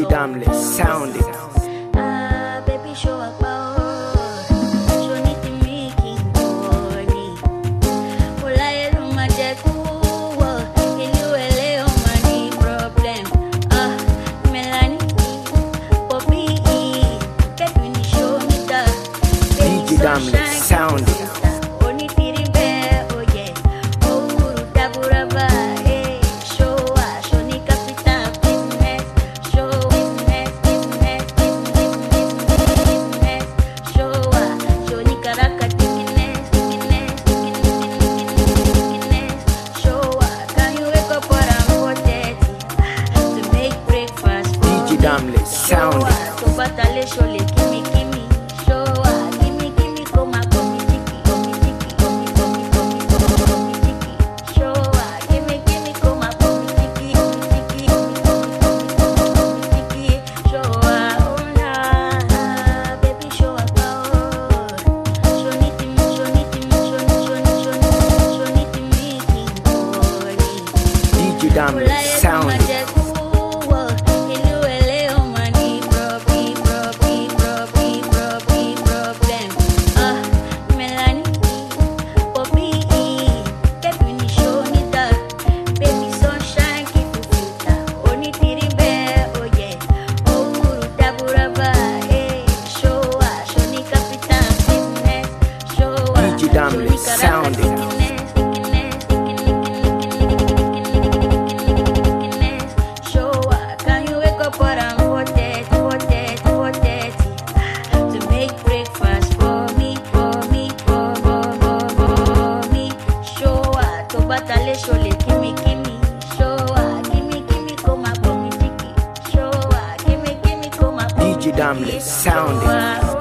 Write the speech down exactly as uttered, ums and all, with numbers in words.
Damley, sound it. Ah, baby, show up. Show me to make it money. Pula elu majeku, ilu ele o money problem. Ah, Melanie, Poppy, baby, ni show me that. D J Damley, sound it. Damley, sound it. To batale shole kimi kimi showa kimi kimi koma komi tiki komi tiki komi komi komi komi tiki showa kimi kimi koma komi tiki komi tiki komi komi komi tiki showa ona baby showa power shoni timi shoni timi shoni shoni shoni shoni timi kimori D J Damley, sound it. Damley, sound it. Can you wake up around four thirty, four thirty, four thirty to make breakfast for me, for me, for, for, for, for me? Showa, to batale shole kimi kimi. Showa, kimi kimi koma komi tiki. Showa, kimi kimi koma D J Damley, sound it.